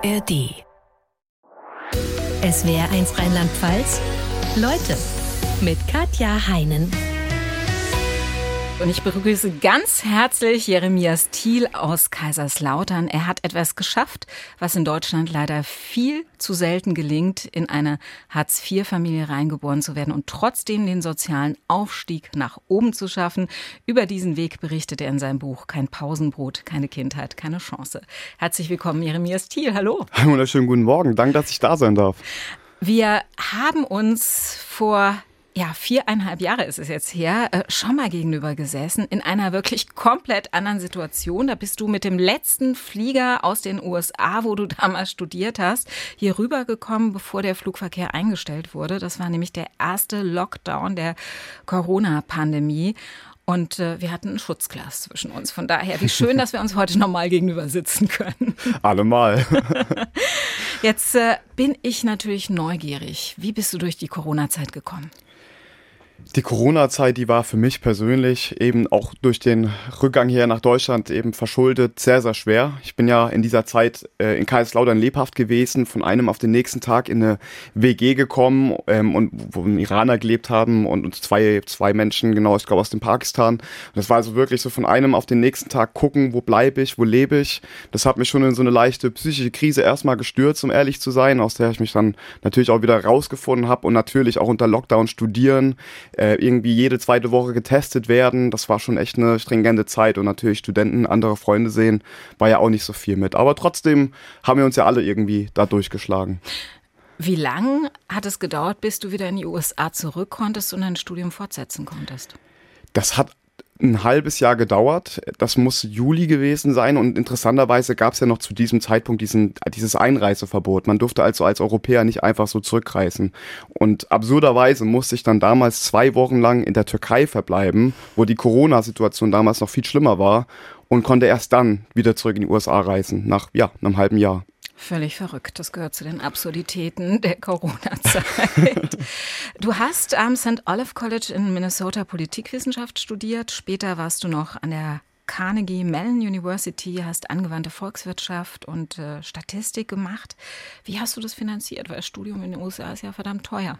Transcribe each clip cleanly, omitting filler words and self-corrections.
ARD. SWR1 Rheinland-Pfalz. Leute mit Katja Heinen. Und ich begrüße ganz herzlich Jeremias Thiel aus Kaiserslautern. Er hat etwas geschafft, was in Deutschland leider viel zu selten gelingt, in eine Hartz-IV-Familie reingeboren zu werden und trotzdem den sozialen Aufstieg nach oben zu schaffen. Über diesen Weg berichtet er in seinem Buch Kein Pausenbrot, keine Kindheit, keine Chance. Herzlich willkommen, Jeremias Thiel. Hallo. Einen wunderschönen guten Morgen. Danke, dass ich da sein darf. Wir haben uns vor 4,5 Jahre ist es jetzt her, schon mal gegenüber gesessen, in einer wirklich komplett anderen Situation. Da bist du mit dem letzten Flieger aus den USA, wo du damals studiert hast, hier rübergekommen, bevor der Flugverkehr eingestellt wurde. Das war nämlich der erste Lockdown der Corona-Pandemie. Und wir hatten ein Schutzglas zwischen uns. Von daher, wie schön, dass wir uns heute nochmal gegenüber sitzen können. Allemal. Jetzt bin ich natürlich neugierig. Wie bist du durch die Corona-Zeit gekommen? Die Corona-Zeit, die war für mich persönlich eben auch durch den Rückgang hier nach Deutschland eben verschuldet sehr, sehr schwer. Ich bin ja in dieser Zeit in Kaiserslautern lebhaft gewesen, von einem auf den nächsten Tag in eine WG gekommen, und wo Iraner gelebt haben und zwei Menschen, genau, ich glaube aus dem Pakistan. Und das war also wirklich so von einem auf den nächsten Tag gucken, wo bleibe ich, wo lebe ich. Das hat mich schon in so eine leichte psychische Krise erstmal gestürzt, um ehrlich zu sein, aus der ich mich dann natürlich auch wieder rausgefunden habe und natürlich auch unter Lockdown studieren, irgendwie jede zweite Woche getestet werden. Das war schon echt eine stringente Zeit und natürlich Studenten, andere Freunde sehen, war ja auch nicht so viel mit. Aber trotzdem haben wir uns ja alle irgendwie da durchgeschlagen. Wie lang hat es gedauert, bis du wieder in die USA zurück konntest und dein Studium fortsetzen konntest? Das hat ein halbes Jahr gedauert. Das muss Juli gewesen sein und interessanterweise gab es ja noch zu diesem Zeitpunkt dieses Einreiseverbot. Man durfte also als Europäer nicht einfach so zurückreisen. Und absurderweise musste ich dann damals 2 Wochen lang in der Türkei verbleiben, wo die Corona-Situation damals noch viel schlimmer war und konnte erst dann wieder zurück in die USA reisen, nach einem halben Jahr. Völlig verrückt. Das gehört zu den Absurditäten der Corona-Zeit. Du hast am St. Olaf College in Minnesota Politikwissenschaft studiert. Später warst du noch an der Carnegie Mellon University, hast angewandte Volkswirtschaft und Statistik gemacht. Wie hast du das finanziert? Weil das Studium in den USA ist ja verdammt teuer.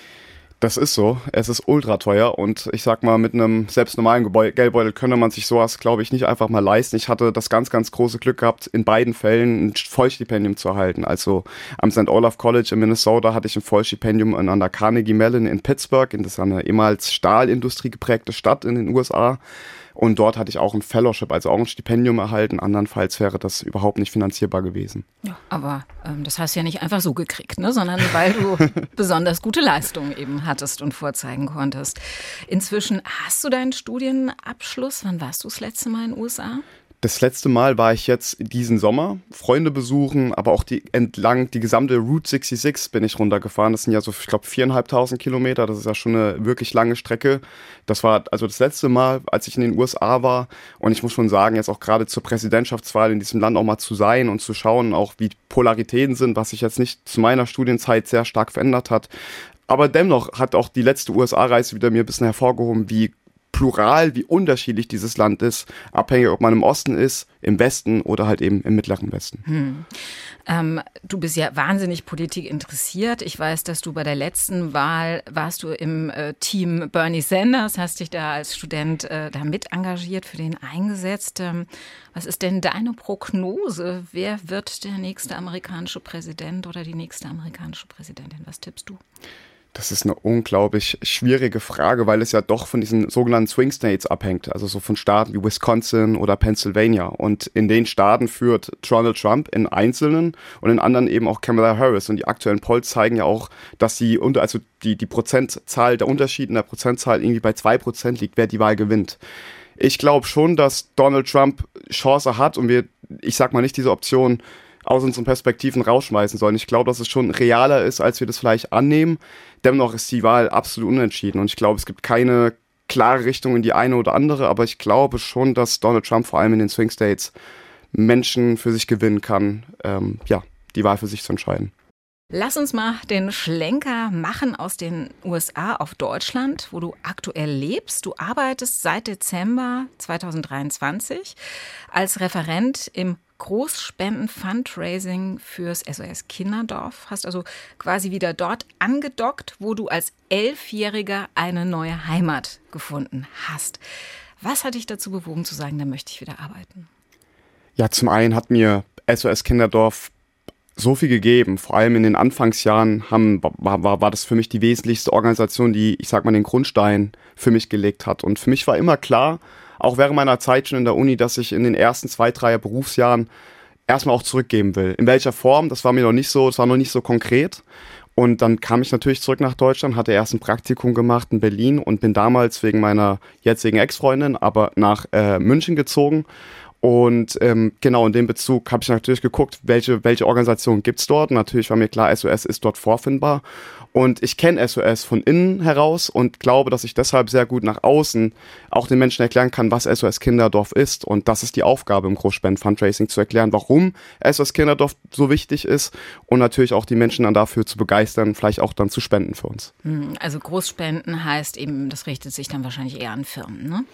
Das ist so. Es ist ultra teuer und ich sag mal, mit einem selbst normalen Geldbeutel könne man sich sowas, glaube ich, nicht einfach mal leisten. Ich hatte das ganz, ganz große Glück gehabt, in beiden Fällen ein Vollstipendium zu erhalten. Also am St. Olaf College in Minnesota hatte ich ein Vollstipendium an der Carnegie Mellon in Pittsburgh. Das ist eine ehemals Stahlindustrie geprägte Stadt in den USA. Und dort hatte ich auch ein Fellowship, also auch ein Stipendium erhalten. Andernfalls wäre das überhaupt nicht finanzierbar gewesen. Ja, aber das hast du ja nicht einfach so gekriegt, ne? Sondern weil du besonders gute Leistungen eben hattest und vorzeigen konntest. Inzwischen hast du deinen Studienabschluss. Wann warst du das letzte Mal in den USA? Das letzte Mal war ich jetzt diesen Sommer, Freunde besuchen, aber auch entlang die gesamte Route 66 bin ich runtergefahren. Das sind ja so, ich glaube, 4.500 Kilometer. Das ist ja schon eine wirklich lange Strecke. Das war also das letzte Mal, als ich in den USA war. Und ich muss schon sagen, jetzt auch gerade zur Präsidentschaftswahl in diesem Land auch mal zu sein und zu schauen, auch wie Polaritäten sind, was sich jetzt nicht zu meiner Studienzeit sehr stark verändert hat. Aber dennoch hat auch die letzte USA-Reise wieder mir ein bisschen hervorgehoben, wie plural, wie unterschiedlich dieses Land ist, abhängig, ob man im Osten ist, im Westen oder halt eben im mittleren Westen. Du bist ja wahnsinnig Politik interessiert. Ich weiß, dass du bei der letzten Wahl warst du im Team Bernie Sanders, hast dich da als Student da mit engagiert, für den eingesetzt. Was ist denn deine Prognose? Wer wird der nächste amerikanische Präsident oder die nächste amerikanische Präsidentin? Was tippst du? Das ist eine unglaublich schwierige Frage, weil es ja doch von diesen sogenannten Swing States abhängt, also so von Staaten wie Wisconsin oder Pennsylvania. Und in den Staaten führt Donald Trump in einzelnen und in anderen eben auch Kamala Harris. Und die aktuellen Polls zeigen ja auch, dass die Prozentzahl, der Unterschied in der Prozentzahl irgendwie bei 2% liegt, wer die Wahl gewinnt. Ich glaube schon, dass Donald Trump Chance hat und ich sag mal nicht diese Option aus unseren Perspektiven rausschmeißen sollen. Ich glaube, dass es schon realer ist, als wir das vielleicht annehmen. Dennoch ist die Wahl absolut unentschieden und ich glaube, es gibt keine klare Richtung in die eine oder andere, aber ich glaube schon, dass Donald Trump vor allem in den Swing States Menschen für sich gewinnen kann, die Wahl für sich zu entscheiden. Lass uns mal den Schlenker machen aus den USA auf Deutschland, wo du aktuell lebst. Du arbeitest seit Dezember 2023 als Referent im Großspenden-Fundraising fürs SOS Kinderdorf. Hast also quasi wieder dort angedockt, wo du als 11-Jähriger eine neue Heimat gefunden hast. Was hat dich dazu bewogen zu sagen, da möchte ich wieder arbeiten? Ja, zum einen hat mir SOS Kinderdorf so viel gegeben. Vor allem in den Anfangsjahren war das für mich die wesentlichste Organisation, die, ich sag mal, den Grundstein für mich gelegt hat. Und für mich war immer klar, auch während meiner Zeit schon in der Uni, dass ich in den ersten 2-3 Berufsjahren erstmal auch zurückgeben will. In welcher Form, das war noch nicht so konkret. Und dann kam ich natürlich zurück nach Deutschland, hatte erst ein Praktikum gemacht in Berlin und bin damals wegen meiner jetzigen Ex-Freundin aber nach München gezogen. Und genau in dem Bezug habe ich natürlich geguckt, welche Organisationen gibt's dort. Natürlich war mir klar, SOS ist dort vorfindbar. Und ich kenne SOS von innen heraus und glaube, dass ich deshalb sehr gut nach außen auch den Menschen erklären kann, was SOS Kinderdorf ist. Und das ist die Aufgabe im Großspenden-Fundraising, zu erklären, warum SOS Kinderdorf so wichtig ist und natürlich auch die Menschen dann dafür zu begeistern, vielleicht auch dann zu spenden für uns. Also Großspenden heißt eben, das richtet sich dann wahrscheinlich eher an Firmen, ne?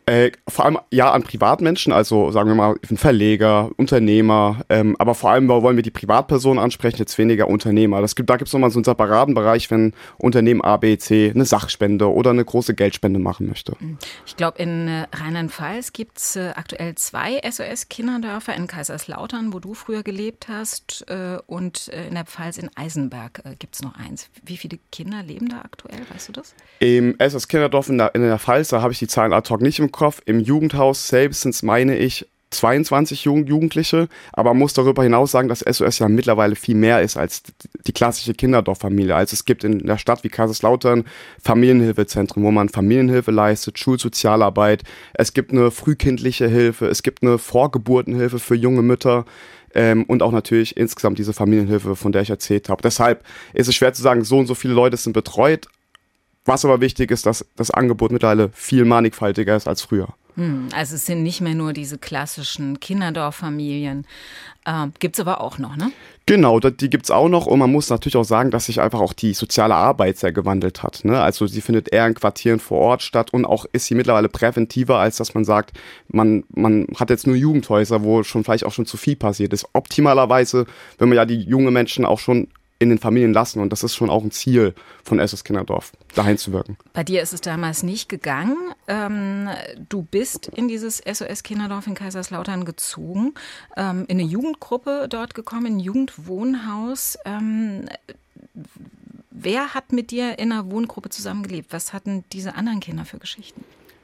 Vor allem ja an Privatmenschen, also sagen wir mal Verleger, Unternehmer, aber vor allem wollen wir die Privatpersonen ansprechen, jetzt weniger Unternehmer. Da gibt's nochmal so einen separaten Bereich, wenn Unternehmen A, B, C eine Sachspende oder eine große Geldspende machen möchte. Ich glaube, in Rheinland-Pfalz gibt's aktuell 2 SOS-Kinderdörfer, in Kaiserslautern, wo du früher gelebt hast, und in der Pfalz in Eisenberg gibt's noch eins. Wie viele Kinder leben da aktuell, weißt du das? Im SOS Kinderdorf in der Pfalz, da habe ich die Zahlen ad hoc nicht im Kopf. Im Jugendhaus selbst sind es, meine ich, 22 Jugendliche, aber man muss darüber hinaus sagen, dass SOS ja mittlerweile viel mehr ist als die klassische Kinderdorffamilie. Also es gibt in der Stadt wie Kaiserslautern Familienhilfezentren, wo man Familienhilfe leistet, Schulsozialarbeit, es gibt eine frühkindliche Hilfe, es gibt eine Vorgeburtenhilfe für junge Mütter und auch natürlich insgesamt diese Familienhilfe, von der ich erzählt habe. Deshalb ist es schwer zu sagen, so und so viele Leute sind betreut. Was aber wichtig ist, dass das Angebot mittlerweile viel mannigfaltiger ist als früher. Also es sind nicht mehr nur diese klassischen Kinderdorffamilien. Gibt's aber auch noch, ne? Genau, die gibt's auch noch und man muss natürlich auch sagen, dass sich einfach auch die soziale Arbeit sehr gewandelt hat, ne? Also sie findet eher in Quartieren vor Ort statt und auch ist sie mittlerweile präventiver, als dass man sagt, man hat jetzt nur Jugendhäuser, wo vielleicht auch schon zu viel passiert ist. Optimalerweise, wenn man ja die jungen Menschen auch schon in den Familien lassen. Und das ist schon auch ein Ziel von SOS Kinderdorf, dahin zu wirken. Bei dir ist es damals nicht gegangen. Du bist in dieses SOS Kinderdorf in Kaiserslautern gezogen, in eine Jugendgruppe dort gekommen, in ein Jugendwohnhaus. Wer hat mit dir in einer Wohngruppe zusammengelebt? Was hatten diese anderen Kinder für Geschichten?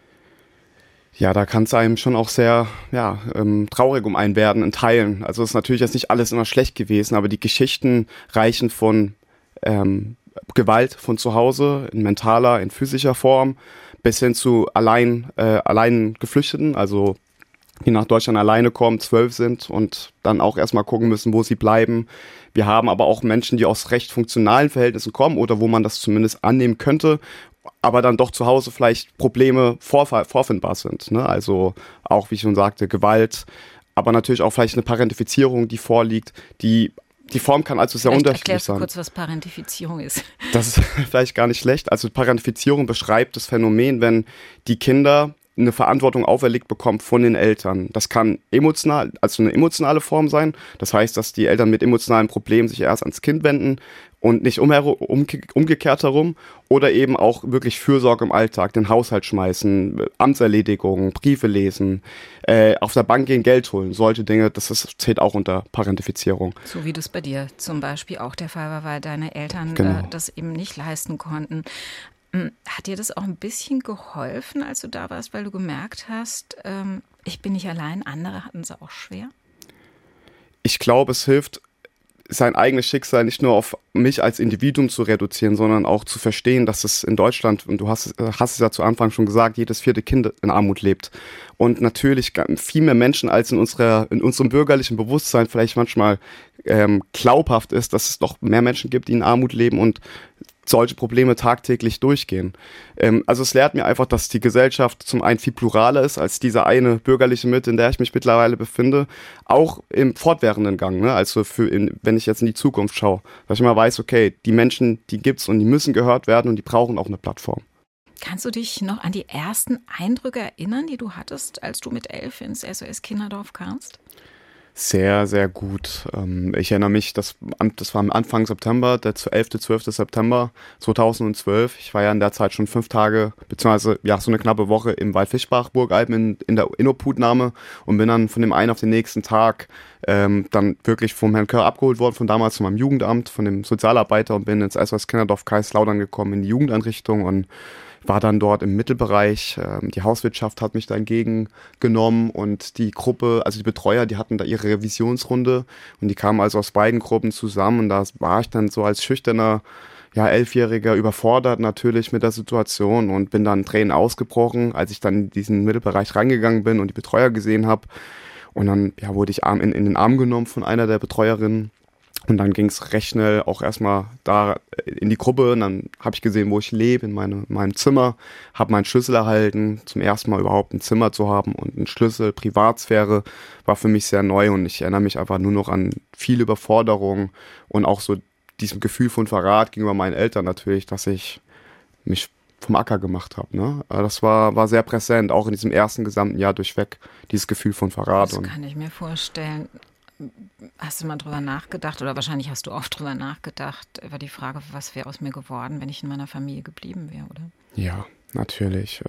Ja, da kann es einem schon auch sehr traurig um einen werden in Teilen. Also es ist natürlich jetzt nicht alles immer schlecht gewesen, aber die Geschichten reichen von Gewalt von zu Hause in mentaler, in physischer Form bis hin zu allein Geflüchteten, also die nach Deutschland alleine kommen, 12 sind und dann auch erstmal gucken müssen, wo sie bleiben. Wir haben aber auch Menschen, die aus recht funktionalen Verhältnissen kommen oder wo man das zumindest annehmen könnte, aber dann doch zu Hause vielleicht Probleme vorfindbar sind, ne? Also auch, wie ich schon sagte, Gewalt, aber natürlich auch vielleicht eine Parentifizierung, die vorliegt, die Form kann also sehr unterschiedlich sein. Erklärst du kurz, was Parentifizierung ist? Das ist vielleicht gar nicht schlecht. Also Parentifizierung beschreibt das Phänomen, wenn die Kinder eine Verantwortung auferlegt bekommen von den Eltern. Das kann emotional, also eine emotionale Form sein. Das heißt, dass die Eltern mit emotionalen Problemen sich erst ans Kind wenden und nicht umgekehrt herum. Oder eben auch wirklich Fürsorge im Alltag, den Haushalt schmeißen, Amtserledigungen, Briefe lesen, auf der Bank gehen, Geld holen. Solche Dinge, zählt auch unter Parentifizierung. So wie das bei dir zum Beispiel auch der Fall war, weil deine Eltern das eben nicht leisten konnten. Hat dir das auch ein bisschen geholfen, als du da warst, weil du gemerkt hast, ich bin nicht allein, andere hatten es auch schwer? Ich glaube, es hilft, sein eigenes Schicksal nicht nur auf mich als Individuum zu reduzieren, sondern auch zu verstehen, dass es in Deutschland, und du hast es ja zu Anfang schon gesagt, jedes 4. Kind in Armut lebt. Und natürlich viel mehr Menschen als in unserem bürgerlichen Bewusstsein vielleicht manchmal glaubhaft ist, dass es doch mehr Menschen gibt, die in Armut leben und solche Probleme tagtäglich durchgehen. Also es lehrt mir einfach, dass die Gesellschaft zum einen viel pluraler ist als diese eine bürgerliche Mitte, in der ich mich mittlerweile befinde, auch im fortwährenden Gang, ne? Also wenn ich jetzt in die Zukunft schaue, dass ich mal weiß, okay, die Menschen, die gibt's und die müssen gehört werden und die brauchen auch eine Plattform. Kannst du dich noch an die ersten Eindrücke erinnern, die du hattest, als du mit 11 ins SOS Kinderdorf kamst? Sehr, sehr gut. Ich erinnere mich, das war am Anfang September, der 12. September 2012. Ich war ja in der Zeit schon 5 Tage, beziehungsweise ja so eine knappe Woche im Waldfischbach, Burgalpen in der Inobhutnahme und bin dann von dem einen auf den nächsten Tag dann wirklich vom Herrn Körr abgeholt worden, von damals von meinem Jugendamt, von dem Sozialarbeiter und bin ins SOS Kinderdorf Kaiserslautern gekommen in die Jugendeinrichtung und war dann dort im Mittelbereich. Die Hauswirtschaft hat mich da entgegengenommen und die Gruppe, also die Betreuer, die hatten da ihre Revisionsrunde und die kamen also aus beiden Gruppen zusammen und da war ich dann so als schüchterner, ja, 11-Jähriger überfordert natürlich mit der Situation und bin dann Tränen ausgebrochen, als ich dann in diesen Mittelbereich reingegangen bin und die Betreuer gesehen habe. Und dann ja, wurde ich in den Arm genommen von einer der Betreuerinnen. Und dann ging es recht schnell auch erstmal da in die Gruppe. Und dann habe ich gesehen, wo ich lebe, in meinem Zimmer. Habe meinen Schlüssel erhalten, zum ersten Mal überhaupt ein Zimmer zu haben. Und ein Schlüssel, Privatsphäre, war für mich sehr neu. Und ich erinnere mich einfach nur noch an viel Überforderung und auch so diesem Gefühl von Verrat gegenüber meinen Eltern natürlich, dass ich mich vom Acker gemacht habe. Ne? Das war sehr präsent, auch in diesem ersten gesamten Jahr durchweg, dieses Gefühl von Verrat. Das kann ich mir vorstellen. Hast du mal drüber nachgedacht oder wahrscheinlich hast du oft drüber nachgedacht über die Frage, was wäre aus mir geworden, wenn ich in meiner Familie geblieben wäre, oder? Ja, natürlich.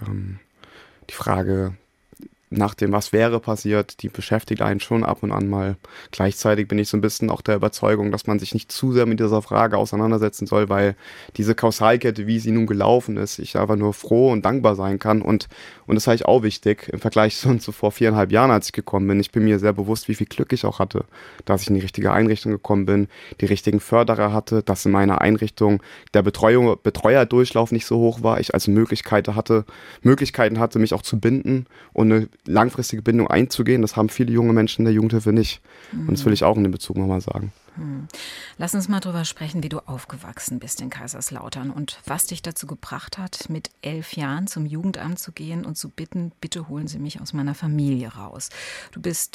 Die Frage nach dem Was wäre passiert, die beschäftigt einen schon ab und an mal. Gleichzeitig bin ich so ein bisschen auch der Überzeugung, dass man sich nicht zu sehr mit dieser Frage auseinandersetzen soll, weil diese Kausalkette, wie sie nun gelaufen ist, ich einfach nur froh und dankbar sein kann. Und das ist eigentlich auch wichtig im Vergleich zu vor 4,5 Jahren, als ich gekommen bin. Ich bin mir sehr bewusst, wie viel Glück ich auch hatte, dass ich in die richtige Einrichtung gekommen bin, die richtigen Förderer hatte, dass in meiner Einrichtung der Betreuerdurchlauf nicht so hoch war, ich also Möglichkeiten hatte, mich auch zu binden und eine langfristige Bindung einzugehen. Das haben viele junge Menschen in der Jugendhilfe nicht. Und das will ich auch in dem Bezug nochmal sagen. Lass uns mal drüber sprechen, wie du aufgewachsen bist in Kaiserslautern und was dich dazu gebracht hat, mit 11 Jahren zum Jugendamt zu gehen und zu bitten, bitte holen Sie mich aus meiner Familie raus. Du bist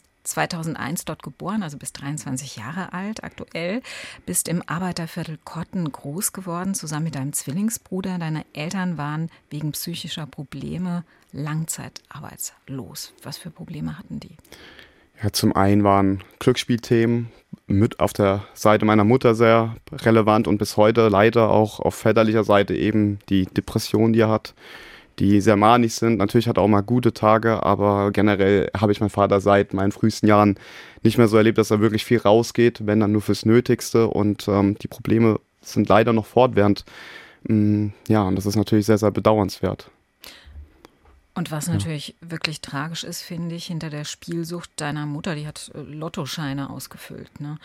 2001 dort geboren, also bist 23 Jahre alt aktuell, bist im Arbeiterviertel Kotten groß geworden, zusammen mit deinem Zwillingsbruder. Deine Eltern waren wegen psychischer Probleme langzeitarbeitslos. Was für Probleme hatten die? Ja, zum einen waren Glücksspielthemen mit auf der Seite meiner Mutter sehr relevant und bis heute leider auch auf väterlicher Seite eben die Depression, die er hat, die sehr manisch sind. Natürlich hat er auch mal gute Tage, aber generell habe ich meinen Vater seit meinen frühesten Jahren nicht mehr so erlebt, dass er wirklich viel rausgeht, wenn dann nur fürs Nötigste und die Probleme sind leider noch fortwährend. Ja, und das ist natürlich sehr, sehr bedauernswert. Und was natürlich wirklich tragisch ist, finde ich, hinter der Spielsucht deiner Mutter, die hat Lottoscheine ausgefüllt, ne?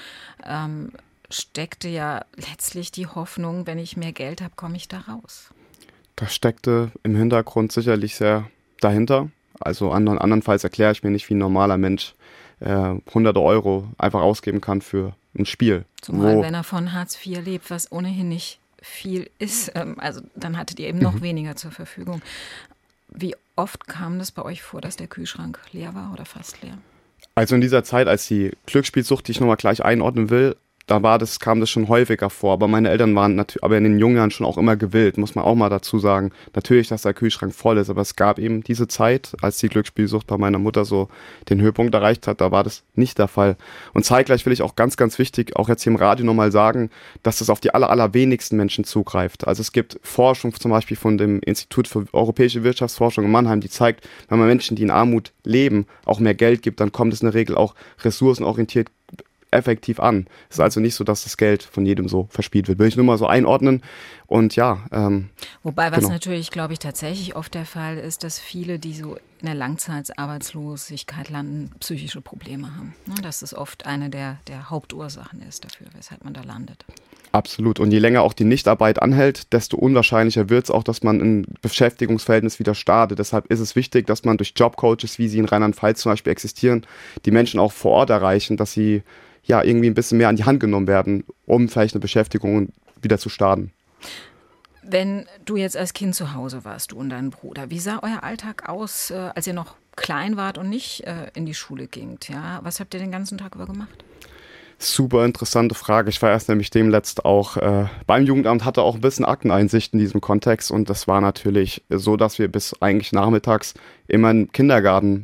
Steckte ja letztlich die Hoffnung, wenn ich mehr Geld habe, komme ich da raus. Das steckte im Hintergrund sicherlich sehr dahinter. Also andernfalls erkläre ich mir nicht, wie ein normaler Mensch hunderte Euro einfach ausgeben kann für ein Spiel. Zumal wenn er von Hartz IV lebt, was ohnehin nicht viel ist. Also dann hattet ihr eben noch weniger zur Verfügung. Wie oft kam das bei euch vor, dass der Kühlschrank leer war oder fast leer? Also in dieser Zeit, als die Glücksspielsucht, die ich nochmal gleich einordnen will, kam das schon häufiger vor. Aber meine Eltern waren aber in den jungen Jahren schon auch immer gewillt, muss man auch mal dazu sagen. Natürlich, dass der Kühlschrank voll ist, aber es gab eben diese Zeit, als die Glücksspielsucht bei meiner Mutter so den Höhepunkt erreicht hat, da war das nicht der Fall. Und zeitgleich will ich auch ganz, ganz wichtig, auch jetzt hier im Radio nochmal sagen, dass das auf die allerwenigsten Menschen zugreift. Also es gibt Forschung zum Beispiel von dem Institut für Europäische Wirtschaftsforschung in Mannheim, die zeigt, wenn man Menschen, die in Armut leben, auch mehr Geld gibt, dann kommt es in der Regel auch ressourcenorientiert effektiv an. Es ist also nicht so, dass das Geld von jedem so verspielt wird. Will ich nur mal so einordnen. Und ja. Wobei, was natürlich, glaube ich, tatsächlich oft der Fall ist, dass viele, die so in der Langzeitarbeitslosigkeit landen, psychische Probleme haben. Dass es oft eine der Hauptursachen ist dafür, weshalb man da landet. Absolut. Und je länger auch die Nichtarbeit anhält, desto unwahrscheinlicher wird es auch, dass man ein Beschäftigungsverhältnis wieder startet. Deshalb ist es wichtig, dass man durch Jobcoaches, wie sie in Rheinland-Pfalz zum Beispiel existieren, die Menschen auch vor Ort erreichen, dass sie ja irgendwie ein bisschen mehr an die Hand genommen werden, um vielleicht eine Beschäftigung wieder zu starten. Wenn du jetzt als Kind zu Hause warst, du und dein Bruder, wie sah euer Alltag aus, als ihr noch klein wart und nicht in die Schule gingt? Ja? Was habt ihr den ganzen Tag über gemacht? Super interessante Frage. Ich war erst nämlich demnächst auch beim Jugendamt, hatte auch ein bisschen Akteneinsicht in diesem Kontext und das war natürlich so, dass wir bis eigentlich nachmittags immer im Kindergarten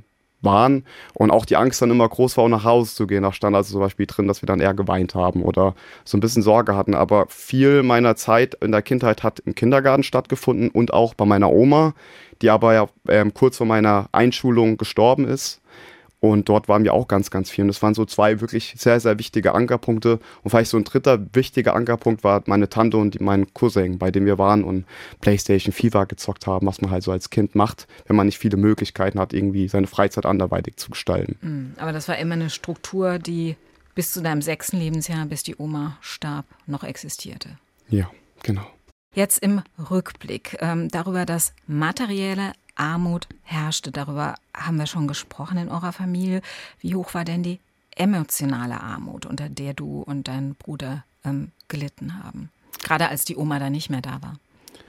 waren und auch die Angst dann immer groß war, auch nach Hause zu gehen. Da stand also zum Beispiel drin, dass wir dann eher geweint haben oder so ein bisschen Sorge hatten. Aber viel meiner Zeit in der Kindheit hat im Kindergarten stattgefunden und auch bei meiner Oma, die aber ja kurz vor meiner Einschulung gestorben ist. Und dort waren wir auch ganz, ganz viel. Und das waren so 2 wirklich sehr, sehr wichtige Ankerpunkte. Und vielleicht so ein 3. wichtiger Ankerpunkt war meine Tante und mein Cousin, bei dem wir waren und PlayStation, FIFA gezockt haben, was man halt so als Kind macht, wenn man nicht viele Möglichkeiten hat, irgendwie seine Freizeit anderweitig zu gestalten. Aber das war immer eine Struktur, die bis zu deinem 6. Lebensjahr, bis die Oma starb, noch existierte. Ja, genau. Jetzt im Rückblick darüber, dass materielle Armut herrschte. Darüber haben wir schon gesprochen in eurer Familie. Wie hoch war denn die emotionale Armut, unter der du und dein Bruder gelitten haben? Gerade als die Oma da nicht mehr da war.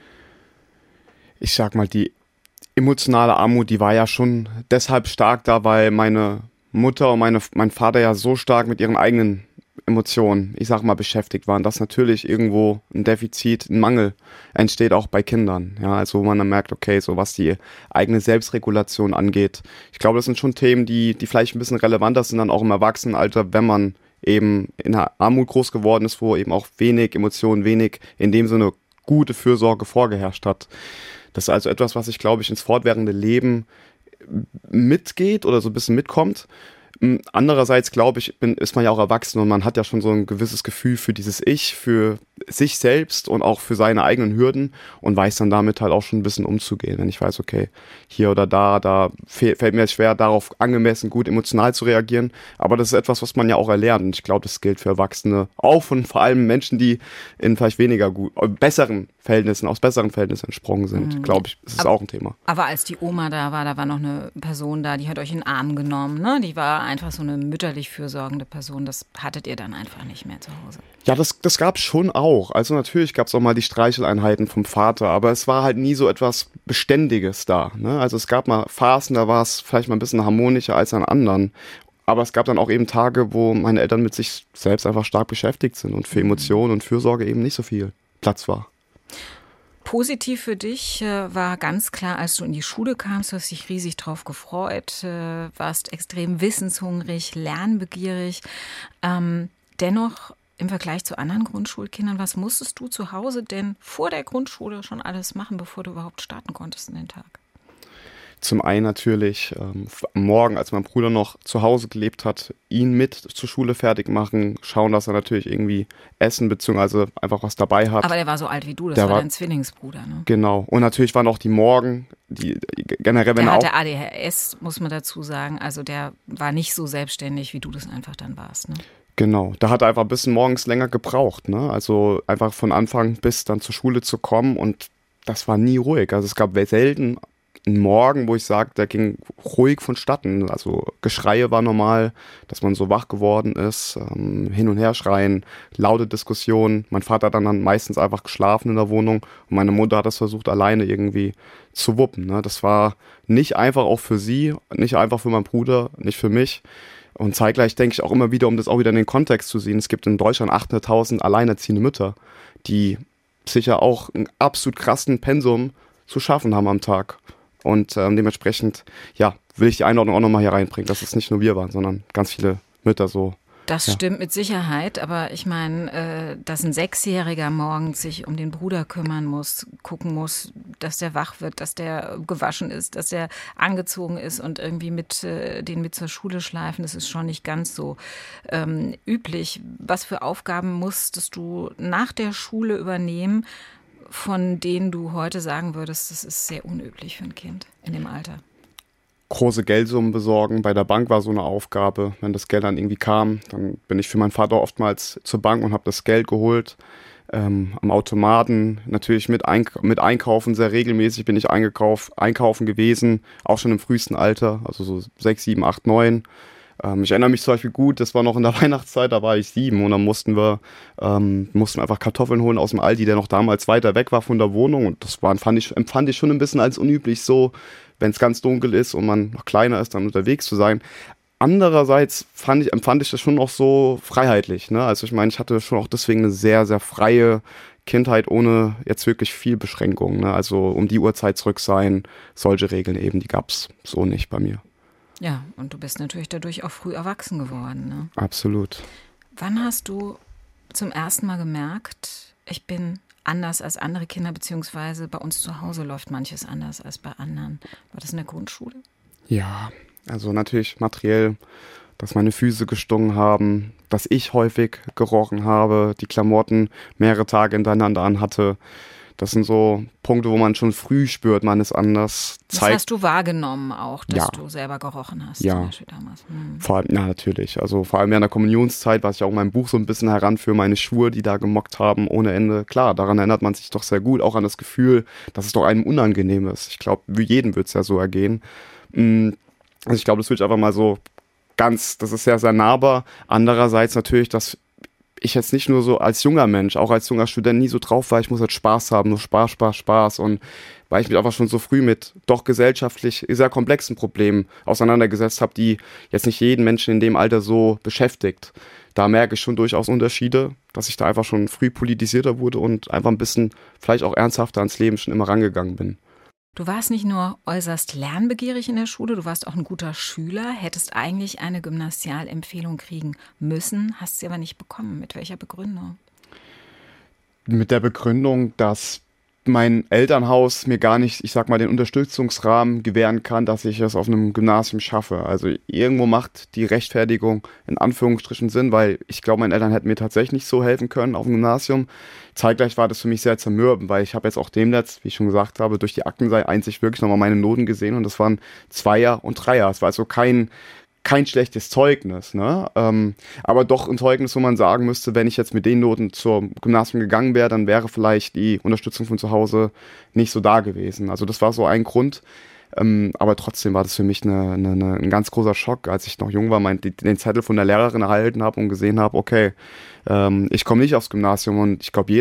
Ich sag mal, die emotionale Armut, die war ja schon deshalb stark da, weil meine Mutter und mein Vater ja so stark mit ihren eigenen Emotionen, ich sag mal, beschäftigt waren, dass natürlich irgendwo ein Defizit, ein Mangel entsteht auch bei Kindern. Ja, also wo man dann merkt, okay, so was die eigene Selbstregulation angeht. Ich glaube, das sind schon Themen, die vielleicht ein bisschen relevanter sind dann auch im Erwachsenenalter, wenn man eben in der Armut groß geworden ist, wo eben auch wenig Emotionen, wenig in dem Sinne gute Fürsorge vorgeherrscht hat. Das ist also etwas, was ich, glaube ich, ins fortwährende Leben mitgeht oder so ein bisschen mitkommt. Andererseits, glaube ich, ist man ja auch erwachsen und man hat ja schon so ein gewisses Gefühl für dieses Ich, für sich selbst und auch für seine eigenen Hürden und weiß dann damit halt auch schon ein bisschen umzugehen. Wenn ich weiß, okay, hier oder da fällt mir schwer, darauf angemessen gut emotional zu reagieren. Aber das ist etwas, was man ja auch erlernt. Und ich glaube, das gilt für Erwachsene auch und vor allem Menschen, die in vielleicht weniger besseren Verhältnissen, aus besseren Verhältnissen entsprungen sind. Glaube ich, ist auch ein Thema. Aber als die Oma da war noch eine Person da, die hat euch in den Arm genommen, ne? Die war einfach so eine mütterlich fürsorgende Person. Das hattet ihr dann einfach nicht mehr zu Hause. Ja, das gab es schon auch. Also natürlich gab es auch mal die Streicheleinheiten vom Vater, aber es war halt nie so etwas Beständiges da. Ne? Also es gab mal Phasen, da war es vielleicht mal ein bisschen harmonischer als an anderen. Aber es gab dann auch eben Tage, wo meine Eltern mit sich selbst einfach stark beschäftigt sind und für Emotionen und Fürsorge eben nicht so viel Platz war. Positiv für dich war ganz klar, als du in die Schule kamst, du hast dich riesig drauf gefreut, warst extrem wissenshungrig, lernbegierig. Dennoch im Vergleich zu anderen Grundschulkindern, was musstest du zu Hause denn vor der Grundschule schon alles machen, bevor du überhaupt starten konntest in den Tag? Zum einen natürlich am Morgen, als mein Bruder noch zu Hause gelebt hat, ihn mit zur Schule fertig machen, schauen, dass er natürlich irgendwie essen bzw. einfach was dabei hat. Aber der war so alt wie du, das war dein Zwillingsbruder, ne? Genau. Und natürlich waren auch die Morgen, die generell, wenn der er auch... Der hatte ADHS, muss man dazu sagen. Also der war nicht so selbstständig, wie du das einfach dann warst, ne? Genau, da hat er einfach ein bisschen morgens länger gebraucht, ne? Also einfach von Anfang bis dann zur Schule zu kommen und das war nie ruhig. Also es gab selten einen Morgen, wo ich sage, der ging ruhig vonstatten. Also Geschreie war normal, dass man so wach geworden ist, hin und her schreien, laute Diskussionen. Mein Vater hat dann meistens einfach geschlafen in der Wohnung und meine Mutter hat das versucht, alleine irgendwie zu wuppen, ne? Das war nicht einfach auch für sie, nicht einfach für meinen Bruder, nicht für mich. Und zeitgleich denke ich auch immer wieder, um das auch wieder in den Kontext zu sehen, es gibt in Deutschland 800.000 alleinerziehende Mütter, die sicher auch einen absolut krassen Pensum zu schaffen haben am Tag. Und dementsprechend, ja, will ich die Einordnung auch nochmal hier reinbringen, dass es nicht nur wir waren, sondern ganz viele Mütter so. Das stimmt mit Sicherheit, aber ich meine, dass ein 6-Jähriger morgens sich um den Bruder kümmern muss, gucken muss, dass der wach wird, dass der gewaschen ist, dass der angezogen ist und irgendwie den mit zur Schule schleifen, das ist schon nicht ganz so üblich. Was für Aufgaben musstest du nach der Schule übernehmen, von denen du heute sagen würdest, das ist sehr unüblich für ein Kind in dem Alter? Große Geldsummen besorgen. Bei der Bank war so eine Aufgabe. Wenn das Geld dann irgendwie kam, dann bin ich für meinen Vater oftmals zur Bank und habe das Geld geholt. Am Automaten natürlich mit einkaufen, sehr regelmäßig bin ich einkaufen gewesen, auch schon im frühesten Alter, also so 6, 7, 8, 9. Ich erinnere mich zum Beispiel gut, das war noch in der Weihnachtszeit, da war ich 7 und dann mussten wir einfach Kartoffeln holen aus dem Aldi, der noch damals weiter weg war von der Wohnung und das empfand ich schon ein bisschen als unüblich so, wenn es ganz dunkel ist und man noch kleiner ist, dann unterwegs zu sein. Andererseits empfand ich das schon auch so freiheitlich, ne? Also ich meine, ich hatte schon auch deswegen eine sehr, sehr freie Kindheit ohne jetzt wirklich viel Beschränkung, ne? Also um die Uhrzeit zurück sein, solche Regeln eben, die gab es so nicht bei mir. Ja, und du bist natürlich dadurch auch früh erwachsen geworden. Ne? Absolut. Wann hast du zum ersten Mal gemerkt, ich bin anders als andere Kinder, beziehungsweise bei uns zu Hause läuft manches anders als bei anderen? War das in der Grundschule? Ja, also natürlich materiell, dass meine Füße gestunken haben, dass ich häufig gerochen habe, die Klamotten mehrere Tage hintereinander anhatte. Das sind so Punkte, wo man schon früh spürt, man ist anders. Das hast du wahrgenommen auch, dass du selber gerochen hast, ja. Zum Beispiel damals. Vor allem, ja, natürlich. Also vor allem während der Kommunionszeit, was ich auch in meinem Buch so ein bisschen heranführe, meine Schuhe, die da gemockt haben ohne Ende. Klar, daran erinnert man sich doch sehr gut, auch an das Gefühl, dass es doch einem unangenehm ist. Ich glaube, wie jedem wird es ja so ergehen. Also ich glaube, das würde ich einfach mal so das ist sehr, sehr nahbar. Andererseits natürlich, dass ich jetzt nicht nur so als junger Mensch, auch als junger Student nie so drauf war, ich muss jetzt Spaß haben, nur Spaß, Spaß, Spaß. Und weil ich mich einfach schon so früh mit doch gesellschaftlich sehr komplexen Problemen auseinandergesetzt habe, die jetzt nicht jeden Menschen in dem Alter so beschäftigt. Da merke ich schon durchaus Unterschiede, dass ich da einfach schon früh politisierter wurde und einfach ein bisschen vielleicht auch ernsthafter ans Leben schon immer rangegangen bin. Du warst nicht nur äußerst lernbegierig in der Schule, du warst auch ein guter Schüler, hättest eigentlich eine Gymnasialempfehlung kriegen müssen, hast sie aber nicht bekommen. Mit welcher Begründung? Mit der Begründung, dass mein Elternhaus mir gar nicht, ich sag mal, den Unterstützungsrahmen gewähren kann, dass ich es auf einem Gymnasium schaffe. Also irgendwo macht die Rechtfertigung in Anführungsstrichen Sinn, weil ich glaube, meine Eltern hätten mir tatsächlich nicht so helfen können auf dem Gymnasium. Zeitgleich war das für mich sehr zermürbend, weil ich habe jetzt auch demnächst, wie ich schon gesagt habe, durch die Akteneinsicht wirklich nochmal meine Noten gesehen und das waren 2er und 3er. Es war also kein schlechtes Zeugnis, ne? Aber doch ein Zeugnis, wo man sagen müsste, wenn ich jetzt mit den Noten zum Gymnasium gegangen wäre, dann wäre vielleicht die Unterstützung von zu Hause nicht so da gewesen. Also das war so ein Grund. Aber trotzdem war das für mich ein ganz großer Schock, als ich noch jung war, den Zettel von der Lehrerin erhalten habe und gesehen habe, okay, ich komme nicht aufs Gymnasium und ich glaube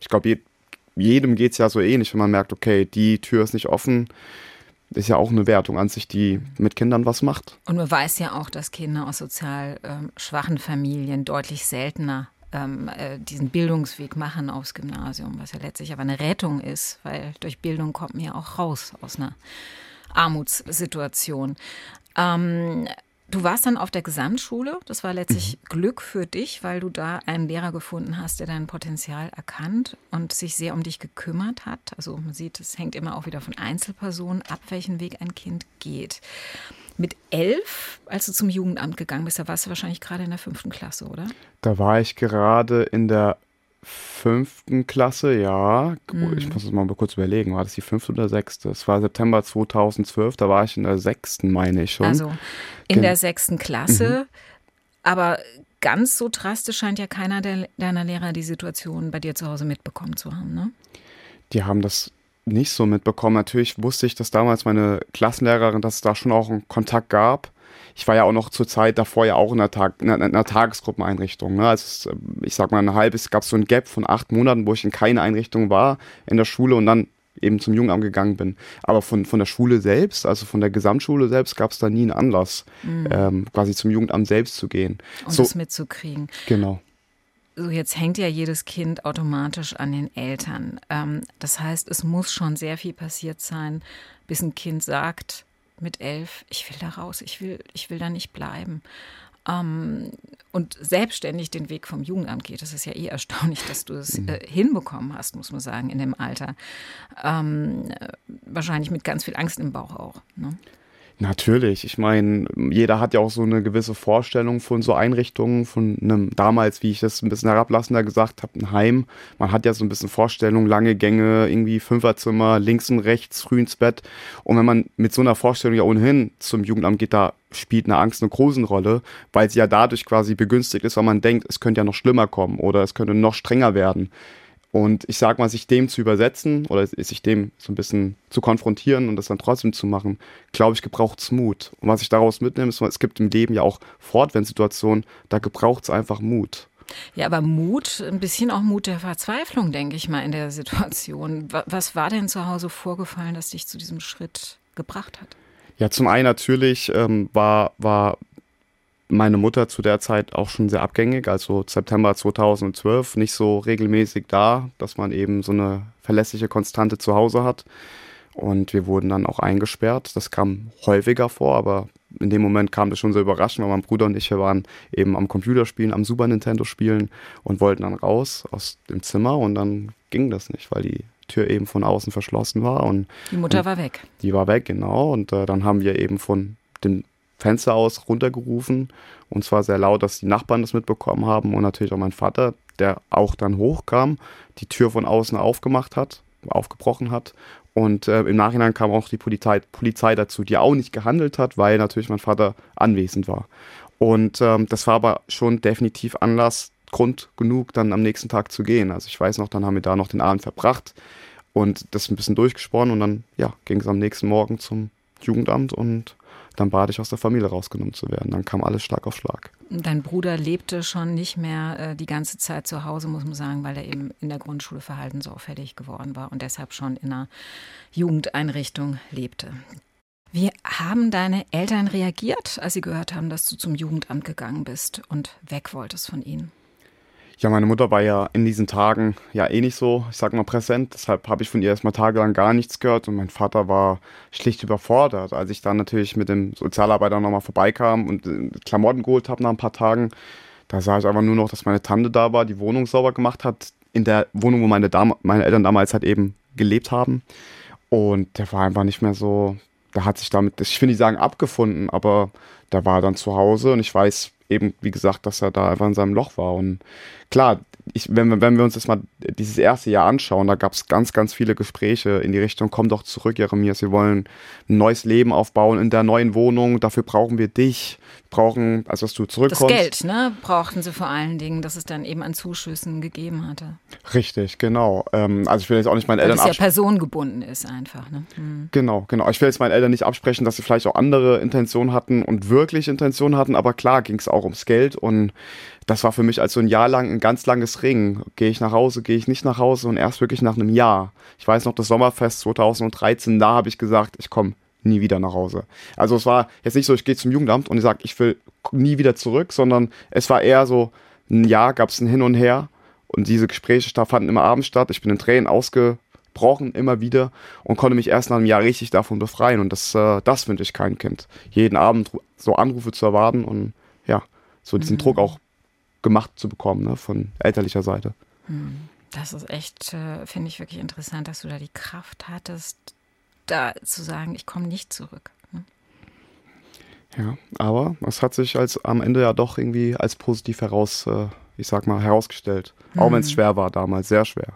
jedem geht es ja so ähnlich, wenn man merkt, okay, die Tür ist nicht offen. Das ist ja auch eine Wertung an sich, die mit Kindern was macht. Und man weiß ja auch, dass Kinder aus sozial schwachen Familien deutlich seltener diesen Bildungsweg machen aufs Gymnasium, was ja letztlich aber eine Rettung ist, weil durch Bildung kommt man ja auch raus aus einer Armutssituation. Du warst dann auf der Gesamtschule. Das war letztlich Glück für dich, weil du da einen Lehrer gefunden hast, der dein Potenzial erkannt und sich sehr um dich gekümmert hat. Also man sieht, es hängt immer auch wieder von Einzelpersonen ab, welchen Weg ein Kind geht. Mit 11, als du zum Jugendamt gegangen bist, da warst du wahrscheinlich gerade in der 5. Klasse, oder? Da war ich gerade in der 5. Klasse, ja. Ich muss es mal kurz überlegen. War das die 5. oder 6.? Es war September 2012, da war ich in der 6., meine ich schon. Also in der 6. Klasse. Aber ganz so drastisch scheint ja keiner deiner Lehrer die Situation bei dir zu Hause mitbekommen zu haben, ne? Die haben das nicht so mitbekommen. Natürlich wusste ich, dass damals meine Klassenlehrerin, dass es da schon auch einen Kontakt gab. Ich war ja auch noch zur Zeit davor ja auch in einer Tagesgruppeneinrichtung. Ne? Also ich sag mal, gab es so ein Gap von 8 Monaten, wo ich in keine Einrichtung war in der Schule und dann eben zum Jugendamt gegangen bin. Aber von der Schule selbst, also von der Gesamtschule selbst, gab es da nie einen Anlass, quasi zum Jugendamt selbst zu gehen. Um das mitzukriegen. Genau. So, jetzt hängt ja jedes Kind automatisch an den Eltern. Das heißt, es muss schon sehr viel passiert sein, bis ein Kind sagt, mit 11, ich will da raus, ich will da nicht bleiben. Und selbstständig den Weg vom Jugendamt geht. Das ist ja erstaunlich, dass du es hinbekommen hast, muss man sagen, in dem Alter. Wahrscheinlich mit ganz viel Angst im Bauch auch, ne? Natürlich. Ich meine, jeder hat ja auch so eine gewisse Vorstellung von so Einrichtungen, von einem damals, wie ich das ein bisschen herablassender gesagt habe, ein Heim. Man hat ja so ein bisschen Vorstellung, lange Gänge, irgendwie 5er-Zimmer, links und rechts, früh ins Bett. Und wenn man mit so einer Vorstellung ja ohnehin zum Jugendamt geht, da spielt eine Angst eine große Rolle, weil sie ja dadurch quasi begünstigt ist, weil man denkt, es könnte ja noch schlimmer kommen oder es könnte noch strenger werden. Und ich sag mal, sich dem zu übersetzen oder sich dem so ein bisschen zu konfrontieren und das dann trotzdem zu machen, glaube ich, gebraucht es Mut. Und was ich daraus mitnehme, ist, es gibt im Leben ja auch Fortwendssituationen, da gebraucht es einfach Mut. Ja, aber Mut, ein bisschen auch Mut der Verzweiflung, denke ich mal, in der Situation. Was war denn zu Hause vorgefallen, das dich zu diesem Schritt gebracht hat? Ja, zum einen natürlich war meine Mutter zu der Zeit auch schon sehr abgängig, also September 2012, nicht so regelmäßig da, dass man eben so eine verlässliche Konstante zu Hause hat. Und wir wurden dann auch eingesperrt. Das kam häufiger vor, aber in dem Moment kam das schon so überraschend, weil mein Bruder und ich, wir waren eben am Computerspielen, am Super Nintendo spielen und wollten dann raus aus dem Zimmer und dann ging das nicht, weil die Tür eben von außen verschlossen war. Und die Mutter war weg. Die war weg, genau. Und dann haben wir eben von dem Fenster aus runtergerufen und zwar sehr laut, dass die Nachbarn das mitbekommen haben und natürlich auch mein Vater, der auch dann hochkam, die Tür von außen aufgebrochen hat. Und im Nachhinein kam auch die Polizei dazu, die auch nicht gehandelt hat, weil natürlich mein Vater anwesend war. Und das war aber schon definitiv Grund genug, dann am nächsten Tag zu gehen. Also ich weiß noch, dann haben wir da noch den Abend verbracht und das ein bisschen durchgesponnen und dann ging es am nächsten Morgen zum Jugendamt und dann bat ich, aus der Familie rausgenommen zu werden. Dann kam alles Schlag auf Schlag. Dein Bruder lebte schon nicht mehr die ganze Zeit zu Hause, muss man sagen, weil er eben in der Grundschule verhaltensauffällig geworden war und deshalb schon in einer Jugendeinrichtung lebte. Wie haben deine Eltern reagiert, als sie gehört haben, dass du zum Jugendamt gegangen bist und weg wolltest von ihnen? Ja, meine Mutter war ja in diesen Tagen nicht so, ich sag mal, präsent. Deshalb habe ich von ihr erstmal tagelang gar nichts gehört und mein Vater war schlicht überfordert. Als ich dann natürlich mit dem Sozialarbeiter nochmal vorbeikam und Klamotten geholt habe nach ein paar Tagen, da sah ich einfach nur noch, dass meine Tante da war, die Wohnung sauber gemacht hat, in der Wohnung, wo meine Eltern damals halt eben gelebt haben. Und der war einfach nicht mehr so, der hat sich damit, ich will nicht sagen abgefunden, aber der war dann zu Hause und ich weiß eben, wie gesagt, dass er da einfach in seinem Loch war. Und klar, wenn wir uns jetzt mal dieses erste Jahr anschauen, da gab es ganz, ganz viele Gespräche in die Richtung, komm doch zurück, Jeremias, wir wollen ein neues Leben aufbauen in der neuen Wohnung, dafür brauchen wir dich, also dass du zurückkommst. Das Geld, ne, brauchten sie vor allen Dingen, dass es dann eben an Zuschüssen gegeben hatte. Richtig, genau. Also ich will jetzt auch nicht meinen Eltern absprechen. Weil es ja personengebunden ist einfach, ne? Genau. Ich will jetzt meinen Eltern nicht absprechen, dass sie vielleicht auch andere Intentionen hatten und wirklich Intentionen hatten, aber klar ging es auch ums Geld und das war für mich als so ein Jahr lang ein ganz langes Ringen. Gehe ich nach Hause, gehe ich nicht nach Hause und erst wirklich nach einem Jahr. Ich weiß noch, das Sommerfest 2013, da habe ich gesagt, ich komme nie wieder nach Hause. Also es war jetzt nicht so, ich gehe zum Jugendamt und ich sage, ich will nie wieder zurück, sondern es war eher so, ein Jahr gab es ein Hin und Her und diese Gespräche fanden immer abends statt. Ich bin in Tränen ausgebrochen, immer wieder und konnte mich erst nach einem Jahr richtig davon befreien und das wünsche ich keinem Kind. Jeden Abend so Anrufe zu erwarten und so diesen Druck auch gemacht zu bekommen, ne, von elterlicher Seite. Das ist echt, finde ich wirklich interessant, dass du da die Kraft hattest, da zu sagen, ich komme nicht zurück. Ne? Ja, aber es hat sich am Ende ja doch irgendwie als positiv herausgestellt. Auch wenn es schwer war damals, sehr schwer.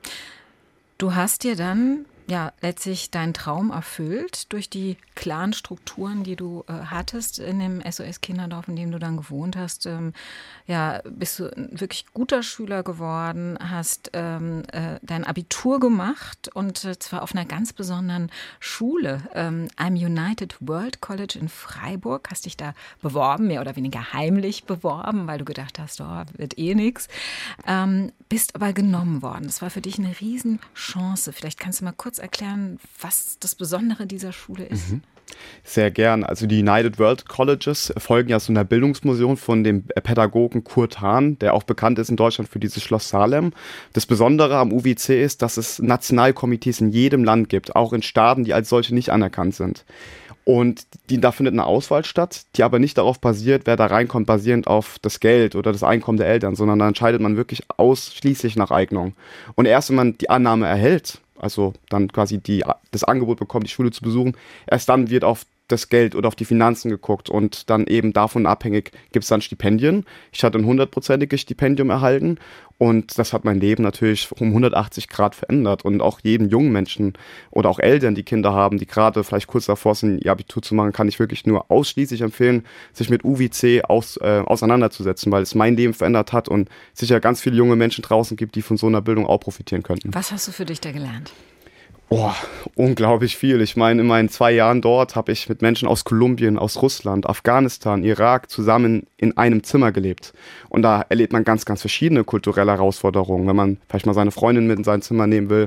Du hast dir dann letztlich deinen Traum erfüllt durch die klaren Strukturen, die du hattest in dem SOS-Kinderdorf, in dem du dann gewohnt hast. Bist du ein wirklich guter Schüler geworden, hast dein Abitur gemacht und zwar auf einer ganz besonderen Schule, am United World College in Freiburg. Hast dich da beworben, mehr oder weniger heimlich beworben, weil du gedacht hast, wird eh nix. Bist aber genommen worden. Das war für dich eine Riesenchance. Vielleicht kannst du mal kurz erklären, was das Besondere dieser Schule ist? Sehr gern. Also die United World Colleges folgen ja so einer Bildungsmission von dem Pädagogen Kurt Hahn, der auch bekannt ist in Deutschland für dieses Schloss Salem. Das Besondere am UWC ist, dass es Nationalkomitees in jedem Land gibt, auch in Staaten, die als solche nicht anerkannt sind. Und da findet eine Auswahl statt, die aber nicht darauf basiert, wer da reinkommt, basierend auf das Geld oder das Einkommen der Eltern, sondern da entscheidet man wirklich ausschließlich nach Eignung. Und erst wenn man die Annahme erhält, also dann quasi das Angebot bekommt, die Schule zu besuchen, erst dann wird auf das Geld oder auf die Finanzen geguckt und dann eben davon abhängig gibt es dann Stipendien. Ich hatte ein 100%iges Stipendium erhalten und das hat mein Leben natürlich um 180 Grad verändert und auch jedem jungen Menschen oder auch Eltern, die Kinder haben, die gerade vielleicht kurz davor sind, ihr Abitur zu machen, kann ich wirklich nur ausschließlich empfehlen, sich mit UWC auseinanderzusetzen, weil es mein Leben verändert hat und sicher ganz viele junge Menschen draußen gibt, die von so einer Bildung auch profitieren könnten. Was hast du für dich da gelernt? Unglaublich viel. Ich meine, in meinen 2 Jahren dort habe ich mit Menschen aus Kolumbien, aus Russland, Afghanistan, Irak zusammen in einem Zimmer gelebt. Und da erlebt man ganz, ganz verschiedene kulturelle Herausforderungen, wenn man vielleicht mal seine Freundin mit in sein Zimmer nehmen will.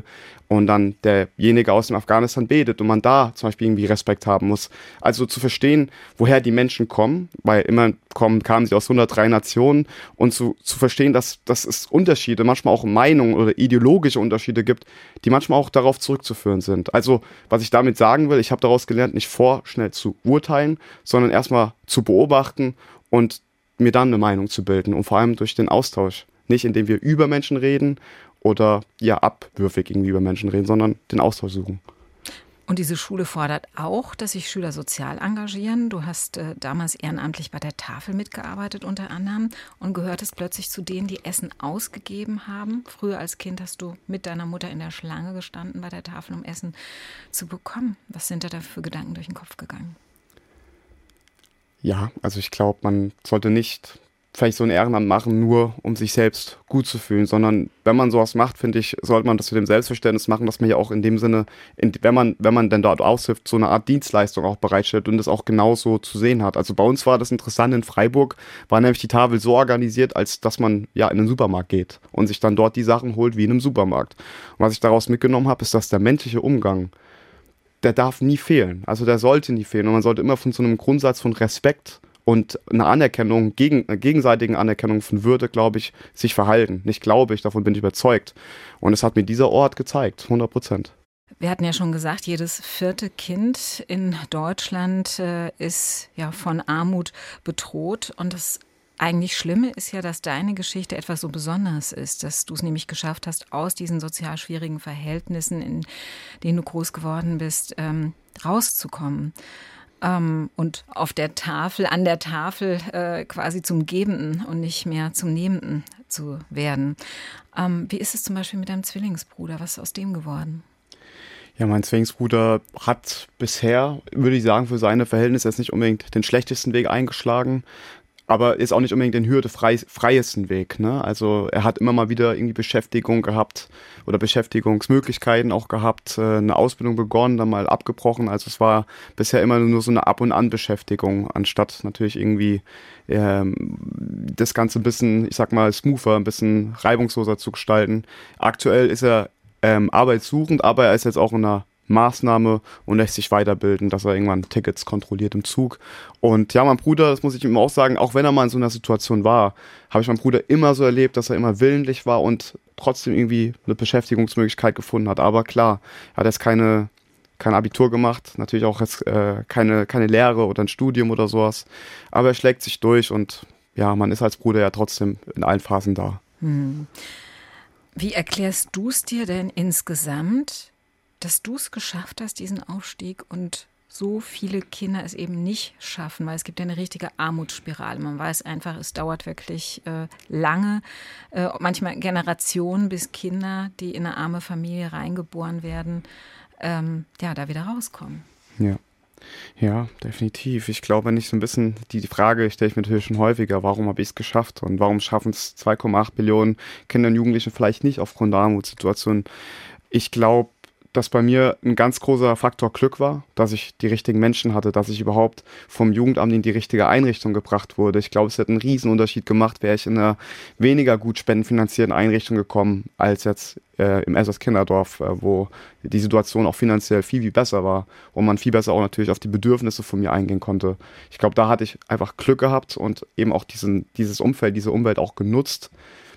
und dann derjenige aus dem Afghanistan betet und man da zum Beispiel irgendwie Respekt haben muss. Also zu verstehen, woher die Menschen kommen, weil immer kamen sie aus 103 Nationen und zu verstehen, dass es Unterschiede, manchmal auch Meinungen oder ideologische Unterschiede gibt, die manchmal auch darauf zurückzuführen sind. Also was ich damit sagen will, ich habe daraus gelernt, nicht vorschnell zu urteilen, sondern erstmal zu beobachten und mir dann eine Meinung zu bilden und vor allem durch den Austausch. Nicht indem wir über Menschen reden oder abwürfig irgendwie über Menschen reden, sondern den Austausch suchen. Und diese Schule fordert auch, dass sich Schüler sozial engagieren. Du hast damals ehrenamtlich bei der Tafel mitgearbeitet unter anderem und gehörtest plötzlich zu denen, die Essen ausgegeben haben. Früher als Kind hast du mit deiner Mutter in der Schlange gestanden bei der Tafel, um Essen zu bekommen. Was sind da für Gedanken durch den Kopf gegangen? Ja, also ich glaube, man sollte nicht vielleicht so ein Ehrenamt machen, nur um sich selbst gut zu fühlen, sondern wenn man sowas macht, finde ich, sollte man das mit dem Selbstverständnis machen, dass man ja auch in dem Sinne, wenn man denn dort aushilft, so eine Art Dienstleistung auch bereitstellt und das auch genauso zu sehen hat. Also bei uns war das interessant, in Freiburg war nämlich die Tafel so organisiert, als dass man in den Supermarkt geht und sich dann dort die Sachen holt wie in einem Supermarkt. Und was ich daraus mitgenommen habe, ist, dass der menschliche Umgang, der darf nie fehlen. Also der sollte nie fehlen und man sollte immer von so einem Grundsatz von Respekt und eine Anerkennung, gegenseitigen Anerkennung von Würde, glaube ich, sich verhalten. Nicht glaube ich, davon bin ich überzeugt. Und es hat mir dieser Ort gezeigt, 100%. Wir hatten ja schon gesagt, jedes 4. Kind in Deutschland ist ja von Armut bedroht. Und das eigentlich Schlimme ist ja, dass deine Geschichte etwas so Besonderes ist, dass du es nämlich geschafft hast, aus diesen sozial schwierigen Verhältnissen, in denen du groß geworden bist, rauszukommen. Und an der Tafel quasi zum Gebenden und nicht mehr zum Nehmenden zu werden. Wie ist es zum Beispiel mit deinem Zwillingsbruder? Was ist aus dem geworden? Ja, mein Zwillingsbruder hat bisher, würde ich sagen, für seine Verhältnisse jetzt nicht unbedingt den schlechtesten Weg eingeschlagen, aber ist auch nicht unbedingt den freiesten Weg. Ne? Also er hat immer mal wieder irgendwie Beschäftigung gehabt oder Beschäftigungsmöglichkeiten auch gehabt, eine Ausbildung begonnen, dann mal abgebrochen. Also es war bisher immer nur so eine Ab- und An-Beschäftigung, anstatt natürlich irgendwie das Ganze ein bisschen, ich sag mal, smoother, ein bisschen reibungsloser zu gestalten. Aktuell ist er arbeitssuchend, aber er ist jetzt auch in einer Maßnahme und lässt sich weiterbilden, dass er irgendwann Tickets kontrolliert im Zug. Und ja, mein Bruder, das muss ich ihm auch sagen, auch wenn er mal in so einer Situation war, habe ich meinen Bruder immer so erlebt, dass er immer willentlich war und trotzdem irgendwie eine Beschäftigungsmöglichkeit gefunden hat. Aber klar, er hat jetzt kein Abitur gemacht, natürlich auch jetzt keine Lehre oder ein Studium oder sowas. Aber er schlägt sich durch und ja, man ist als Bruder ja trotzdem in allen Phasen da. Wie erklärst du es dir denn insgesamt, dass du es geschafft hast, diesen Aufstieg, und so viele Kinder es eben nicht schaffen, weil es gibt ja eine richtige Armutsspirale. Man weiß einfach, es dauert wirklich lange, manchmal Generationen, bis Kinder, die in eine arme Familie reingeboren werden, da wieder rauskommen. Ja, definitiv. Ich glaube nicht so ein bisschen, die Frage stelle ich mir natürlich schon häufiger, warum habe ich es geschafft und warum schaffen es 2,8 Millionen Kinder und Jugendliche vielleicht nicht aufgrund der Armutssituation. Ich glaube, dass bei mir ein ganz großer Faktor Glück war, dass ich die richtigen Menschen hatte, dass ich überhaupt vom Jugendamt in die richtige Einrichtung gebracht wurde. Ich glaube, es hätte einen Riesenunterschied gemacht, wäre ich in einer weniger gut spendenfinanzierten Einrichtung gekommen, als jetzt im Elsass Kinderdorf, wo die Situation auch finanziell viel, viel besser war und man viel besser auch natürlich auf die Bedürfnisse von mir eingehen konnte. Ich glaube, da hatte ich einfach Glück gehabt und eben auch dieses Umfeld, diese Umwelt auch genutzt.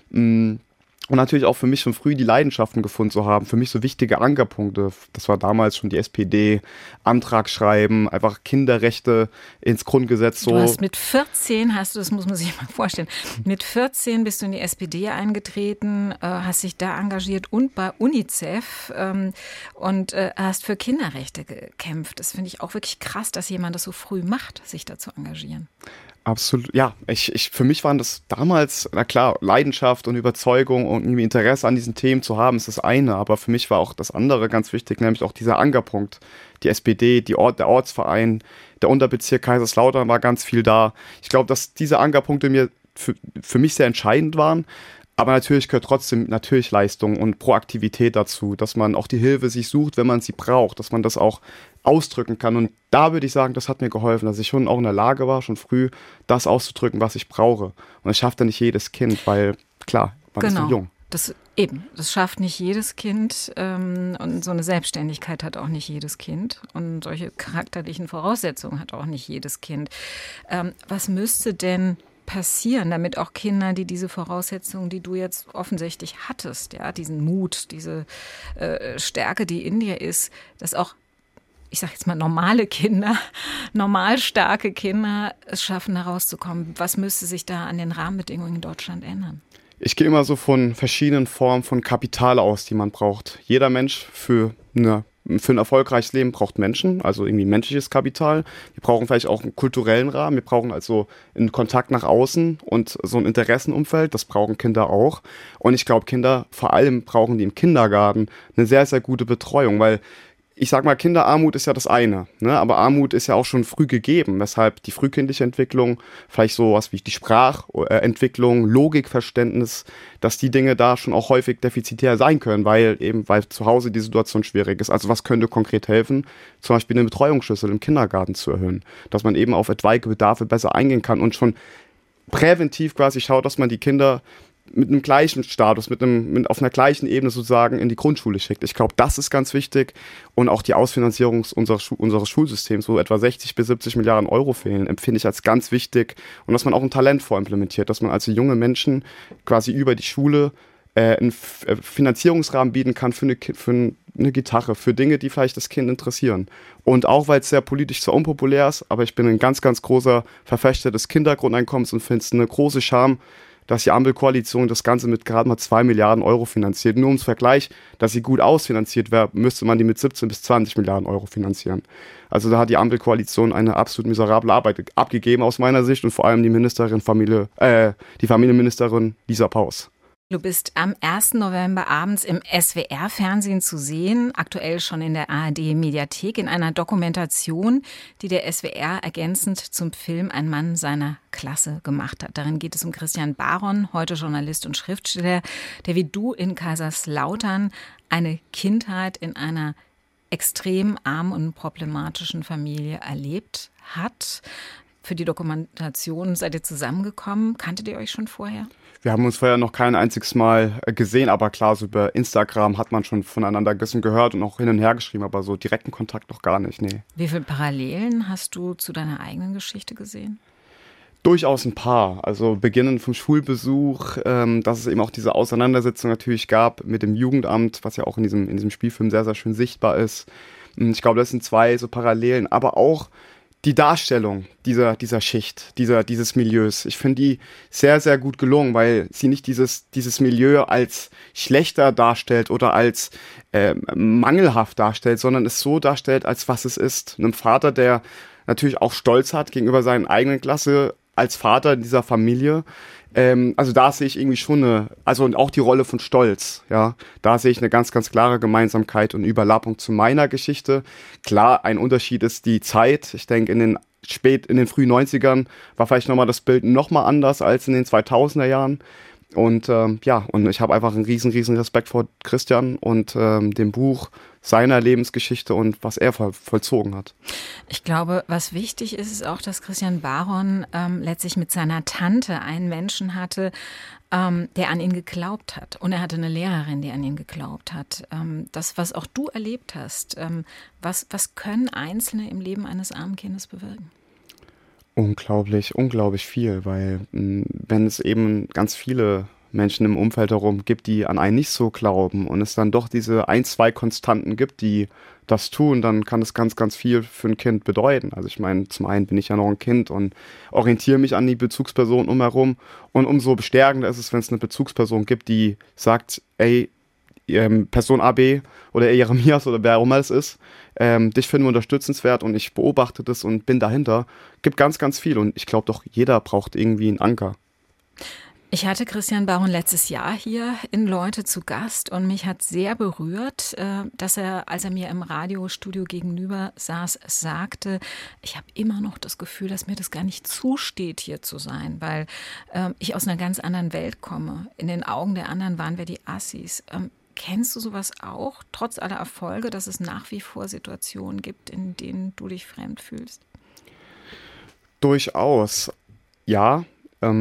Und natürlich auch für mich schon früh die Leidenschaften gefunden zu haben, für mich so wichtige Ankerpunkte. Das war damals schon die SPD, Antrag schreiben, einfach Kinderrechte ins Grundgesetz. So. Du hast mit 14, das muss man sich mal vorstellen, mit 14 bist du in die SPD eingetreten, hast dich da engagiert und bei UNICEF und hast für Kinderrechte gekämpft. Das finde ich auch wirklich krass, dass jemand das so früh macht, sich da zu engagieren. Absolut, ja. Für mich waren das damals, na klar, Leidenschaft und Überzeugung und irgendwie Interesse an diesen Themen zu haben, ist das eine. Aber für mich war auch das andere ganz wichtig, nämlich auch dieser Ankerpunkt. Die SPD, der Ortsverein, der Unterbezirk Kaiserslautern war ganz viel da. Ich glaube, dass diese Ankerpunkte mir für mich sehr entscheidend waren. Aber natürlich gehört trotzdem Leistung und Proaktivität dazu, dass man auch die Hilfe sich sucht, wenn man sie braucht, dass man das auch ausdrücken kann. Und da würde ich sagen, das hat mir geholfen, dass ich schon auch in der Lage war, schon früh das auszudrücken, was ich brauche. Und das schafft ja nicht jedes Kind, weil klar, man ist so jung. Das schafft nicht jedes Kind und so eine Selbstständigkeit hat auch nicht jedes Kind und solche charakterlichen Voraussetzungen hat auch nicht jedes Kind. Was müsste denn passieren, damit auch Kinder, die diese Voraussetzungen, die du jetzt offensichtlich hattest, ja, diesen Mut, diese Stärke, die in dir ist, dass auch, ich sage jetzt mal, normale Kinder, normal starke Kinder es schaffen, da rauszukommen? Was müsste sich da an den Rahmenbedingungen in Deutschland ändern? Ich gehe immer so von verschiedenen Formen von Kapital aus, die man braucht. Jeder Mensch für ein erfolgreiches Leben braucht Menschen, also irgendwie menschliches Kapital. Wir brauchen vielleicht auch einen kulturellen Rahmen. Wir brauchen also einen Kontakt nach außen und so ein Interessenumfeld. Das brauchen Kinder auch. Und ich glaube, Kinder, vor allem brauchen die im Kindergarten eine sehr, sehr gute Betreuung, weil ich sag mal, Kinderarmut ist ja das eine, ne? Aber Armut ist ja auch schon früh gegeben, weshalb die frühkindliche Entwicklung, vielleicht sowas wie die Sprachentwicklung, Logikverständnis, dass die Dinge da schon auch häufig defizitär sein können, weil zu Hause die Situation schwierig ist. Also was könnte konkret helfen? Zum Beispiel eine Betreuungsschlüssel im Kindergarten zu erhöhen, dass man eben auf etwaige Bedarfe besser eingehen kann und schon präventiv quasi schaut, dass man die Kinder mit einem gleichen Status, auf einer gleichen Ebene sozusagen in die Grundschule schickt. Ich glaube, das ist ganz wichtig. Und auch die Ausfinanzierung unseres Schulsystems, wo etwa 60 bis 70 Milliarden Euro fehlen, empfinde ich als ganz wichtig. Und dass man auch ein Talent vorimplementiert, dass man also junge Menschen quasi über die Schule einen Finanzierungsrahmen bieten kann für eine Gitarre, für Dinge, die vielleicht das Kind interessieren. Und auch, weil es sehr politisch zwar unpopulär ist, aber ich bin ein ganz, ganz großer Verfechter des Kindergrundeinkommens und finde es eine große Scham, dass die Ampelkoalition das Ganze mit gerade mal 2 Milliarden Euro finanziert. Nur ums Vergleich, dass sie gut ausfinanziert wäre, müsste man die mit 17 bis 20 Milliarden Euro finanzieren. Also da hat die Ampelkoalition eine absolut miserable Arbeit abgegeben aus meiner Sicht und vor allem die Familienministerin Lisa Paus. Du bist am 1. November abends im SWR-Fernsehen zu sehen, aktuell schon in der ARD-Mediathek, in einer Dokumentation, die der SWR ergänzend zum Film Ein Mann seiner Klasse gemacht hat. Darin geht es um Christian Baron, heute Journalist und Schriftsteller, der wie du in Kaiserslautern eine Kindheit in einer extrem armen und problematischen Familie erlebt hat. Für die Dokumentation seid ihr zusammengekommen. Kanntet ihr euch schon vorher? Wir haben uns vorher noch kein einziges Mal gesehen, aber klar, so über Instagram hat man schon voneinander ein bisschen gehört und auch hin und her geschrieben, aber so direkten Kontakt noch gar nicht, nee. Wie viele Parallelen hast du zu deiner eigenen Geschichte gesehen? Durchaus ein paar. Also beginnend vom Schulbesuch, dass es eben auch diese Auseinandersetzung natürlich gab mit dem Jugendamt, was ja auch in diesem Spielfilm sehr, sehr schön sichtbar ist. Ich glaube, das sind 2 so Parallelen, aber auch die Darstellung dieser Schicht, dieses Milieus. Ich finde die sehr, sehr gut gelungen, weil sie nicht dieses Milieu als schlechter darstellt oder als mangelhaft darstellt, sondern es so darstellt, als was es ist. Einem Vater, der natürlich auch Stolz hat gegenüber seinen eigenen Klasse, als Vater in dieser Familie. Also da sehe ich irgendwie schon und auch die Rolle von Stolz, ja. Da sehe ich eine ganz, ganz klare Gemeinsamkeit und Überlappung zu meiner Geschichte. Klar, ein Unterschied ist die Zeit. Ich denke, in den frühen 90ern war vielleicht nochmal das Bild nochmal anders als in den 2000er Jahren. Und und ich habe einfach einen riesen Respekt vor Christian und dem Buch, seiner Lebensgeschichte und was er vollzogen hat. Ich glaube, was wichtig ist, ist auch, dass Christian Baron letztlich mit seiner Tante einen Menschen hatte, der an ihn geglaubt hat. Und er hatte eine Lehrerin, die an ihn geglaubt hat. Das, was auch du erlebt hast, was können Einzelne im Leben eines armen Kindes bewirken? Unglaublich viel, weil wenn es eben ganz viele Menschen im Umfeld herum gibt, die an einen nicht so glauben und es dann doch diese 1-2 Konstanten gibt, die das tun, dann kann es ganz, ganz viel für ein Kind bedeuten. Also ich meine, zum einen bin ich ja noch ein Kind und orientiere mich an die Bezugsperson umherum und umso bestärkender ist es, wenn es eine Bezugsperson gibt, die sagt, ey, Person A, B oder Jeremias oder wer auch immer es ist, dich finden wir unterstützenswert und ich beobachte das und bin dahinter. Gibt ganz, ganz viel und ich glaube doch, jeder braucht irgendwie einen Anker. Ich hatte Christian Baron letztes Jahr hier in Leute zu Gast und mich hat sehr berührt, dass er, als er mir im Radiostudio gegenüber saß, sagte, ich habe immer noch das Gefühl, dass mir das gar nicht zusteht, hier zu sein, weil ich aus einer ganz anderen Welt komme. In den Augen der anderen waren wir die Assis. Kennst du sowas auch, trotz aller Erfolge, dass es nach wie vor Situationen gibt, in denen du dich fremd fühlst? Durchaus, ja.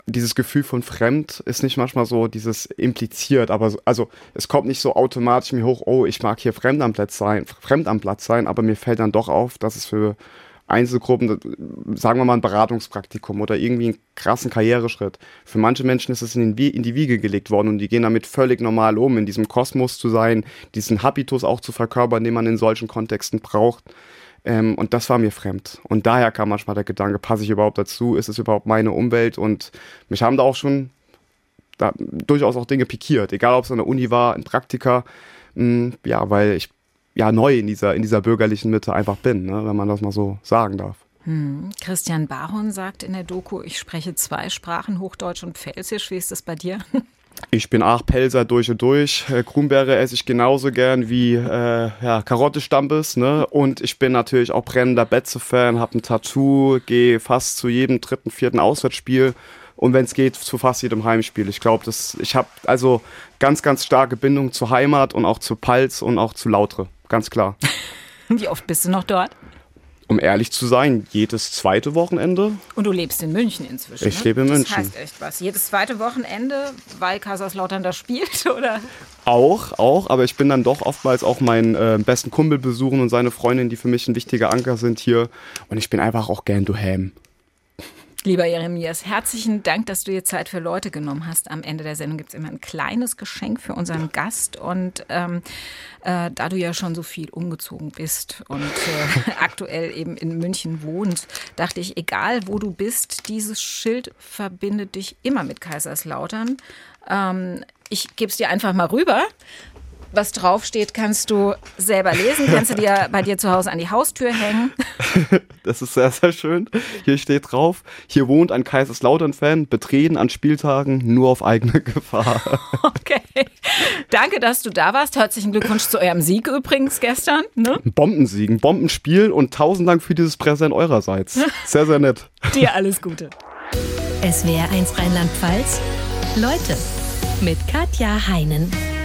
dieses Gefühl von fremd ist nicht manchmal so dieses impliziert, aber also es kommt nicht so automatisch mir hoch, oh, ich mag hier fremd am Platz sein, aber mir fällt dann doch auf, dass es für Einzelgruppen, sagen wir mal ein Beratungspraktikum oder irgendwie einen krassen Karriereschritt. Für manche Menschen ist es in die Wiege gelegt worden und die gehen damit völlig normal um, in diesem Kosmos zu sein, diesen Habitus auch zu verkörpern, den man in solchen Kontexten braucht. Und das war mir fremd. Und daher kam manchmal der Gedanke, passe ich überhaupt dazu? Ist es überhaupt meine Umwelt? Und mich haben da auch schon durchaus auch Dinge pikiert, egal ob es an der Uni war, ein Praktika, weil ich neu in dieser bürgerlichen Mitte einfach bin, ne, wenn man das mal so sagen darf. Christian Baron sagt in der Doku, ich spreche 2 Sprachen, Hochdeutsch und Pfälzisch. Wie ist das bei dir? Ich bin auch Pelzer durch und durch. Krummbeere esse ich genauso gern wie Karottestampes. Ne? Und ich bin natürlich auch brennender Betze-Fan, habe ein Tattoo, gehe fast zu jedem 3., 4. Auswärtsspiel und wenn es geht, zu fast jedem Heimspiel. Ich glaube, ich habe also ganz, ganz starke Bindung zur Heimat und auch zur Palz und auch zu Lautre, ganz klar. Wie oft bist du noch dort? Um ehrlich zu sein, jedes 2. Wochenende. Und du lebst in München inzwischen. Ich lebe in München. Das heißt echt was. Jedes 2. Wochenende, weil Kaiserslautern da spielt, oder? Auch, aber ich bin dann doch oftmals auch meinen besten Kumpel besuchen und seine Freundin, die für mich ein wichtiger Anker sind hier. Und ich bin einfach auch gern daheim. Lieber Jeremias, herzlichen Dank, dass du dir Zeit für Leute genommen hast. Am Ende der Sendung gibt es immer ein kleines Geschenk für unseren Gast. Und da du ja schon so viel umgezogen bist und aktuell eben in München wohnst, dachte ich, egal wo du bist, dieses Schild verbindet dich immer mit Kaiserslautern. Ich gebe es dir einfach mal rüber. Was draufsteht, kannst du selber lesen, kannst du dir bei dir zu Hause an die Haustür hängen. Das ist sehr, sehr schön. Hier steht drauf, hier wohnt ein Kaiserslautern-Fan, betreten an Spieltagen nur auf eigene Gefahr. Okay, danke, dass du da warst. Herzlichen Glückwunsch zu eurem Sieg übrigens gestern. Ne? Ein Bombensieg, ein Bombenspiel und 1000 Dank für dieses Präsent eurerseits. Sehr, sehr nett. Dir alles Gute. SWR 1 Rheinland-Pfalz, Leute mit Katja Heinen.